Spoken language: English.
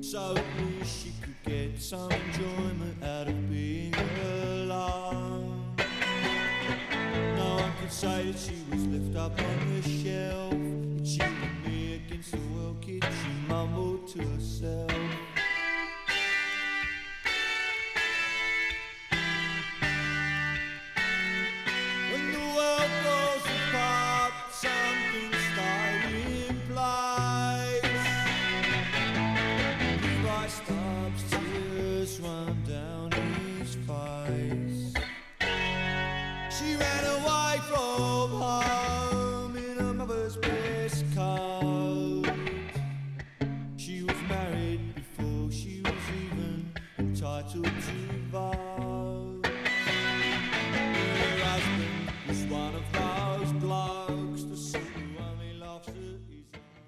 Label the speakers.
Speaker 1: so at least she could get some enjoyment out of being alone. No one could say that she was left up on the shelf. It's you and me against the world, kid, she mumbled to herself. When the world goes apart, something stay in place. Levi stops, tears run down his face. She ran away from home in her mother's best coat. She was married before she was even entitled to vote. Her husband was one of those blokes that